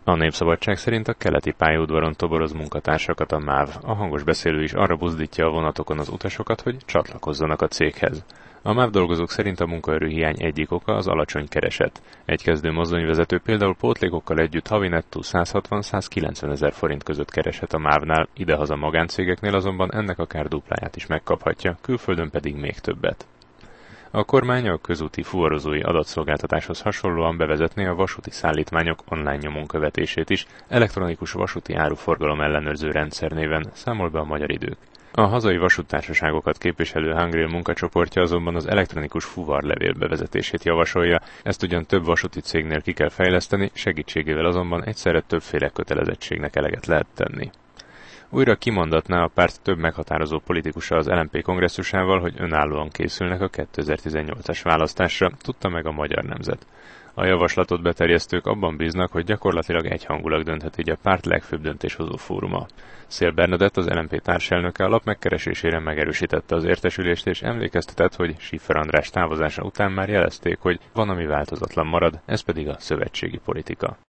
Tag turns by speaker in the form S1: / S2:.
S1: A Népszabadság szerint a keleti pályaudvaron toboroz munkatársakat a MÁV. A hangos beszélő is arra buzdítja a vonatokon az utasokat, hogy csatlakozzanak a céghez. A MÁV dolgozók szerint a munkaerőhiány egyik oka az alacsony kereset. Egy kezdő mozdonyvezető például pótlékokkal együtt havi nettó 160-190 ezer forint között kereshet a MÁV-nál, idehaza magáncégeknél azonban ennek akár dupláját is megkaphatja, külföldön pedig még többet. A kormány a közúti fuvarozói adatszolgáltatáshoz hasonlóan bevezetné a vasúti szállítmányok online nyomon követését is, elektronikus vasúti áruforgalom ellenőrző rendszer néven, számol be a Magyar Idők. A hazai vasúttársaságokat képviselő Hungrél munkacsoportja azonban az elektronikus fuvarlevél bevezetését javasolja, ezt ugyan több vasúti cégnél ki kell fejleszteni, segítségével azonban egyszerre többféle kötelezettségnek eleget lehet tenni. Újra kimondatná a párt több meghatározó politikusa az LMP kongresszusával, hogy önállóan készülnek a 2018-as választásra, tudta meg a Magyar Nemzet. A javaslatot beterjesztők abban bíznak, hogy gyakorlatilag egyhangulag dönthet így a párt legfőbb döntéshozó fóruma. Széll Bernadett, az LMP társelnöke a lap megkeresésére megerősítette az értesülést és emlékeztetett, hogy Schiffer András távozása után már jelezték, hogy van, ami változatlan marad, ez pedig a szövetségi politika.